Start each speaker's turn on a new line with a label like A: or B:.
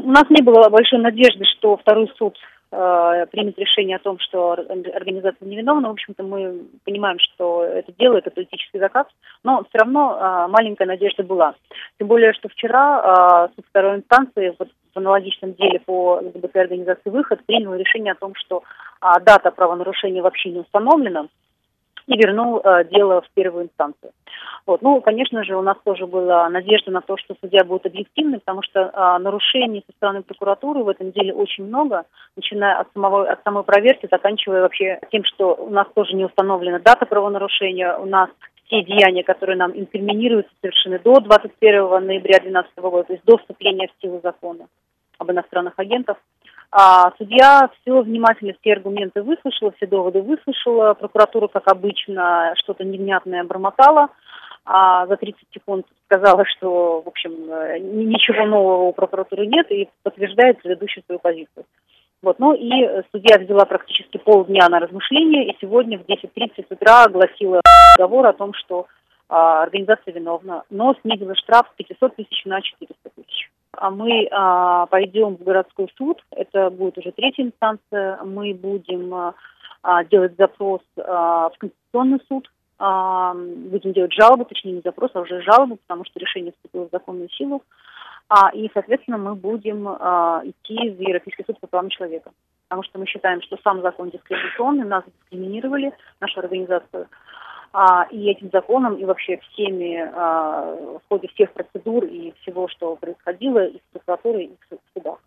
A: у нас не было большой надежды, что второй суд примет решение о том, что организация невиновна. В общем-то, мы понимаем, что это дело, это политический заказ, но все равно маленькая надежда была. Тем более, что вчера суд второй инстанции вот в аналогичном деле по ЛГБТ-организации «Выход» принял решение о том, что дата правонарушения вообще не установлена, и вернул дело в первую инстанцию. Вот. Ну, конечно же, у нас тоже была надежда на то, что судья будет объективным, потому что нарушений со стороны прокуратуры в этом деле очень много, начиная от самой проверки, заканчивая вообще тем, что у нас тоже не установлена дата правонарушения, у нас все деяния, которые нам инкриминируются, совершены до 21 ноября 2012 года, то есть до вступления в силу закона об иностранных агентах. Судья все внимательно, все аргументы выслушала, все доводы выслушала. Прокуратура, как обычно, что-то невнятное бормотала. За 30 секунд сказала, что, в общем, ничего нового у прокуратуры нет и подтверждает предыдущую свою позицию. Вот. Ну и судья взяла практически полдня на размышления, и сегодня в 10:30 утра огласила договор о том, что организация виновна, но снизила штраф с 500 тысяч на 400 тысяч. Мы пойдем в городской суд, это будет уже третья инстанция, мы будем делать запрос в Конституционный суд, будем делать жалобу, точнее не запрос, а уже жалобу, потому что решение вступило в законную силу, и, соответственно, мы будем идти в Европейский суд по правам человека, потому что мы считаем, что сам закон дискриминационный, нас дискриминировали, нашу организацию, и этим законом, и вообще всеми, в ходе всех процедур и всего, что происходило и в прокуратуре, и в судах.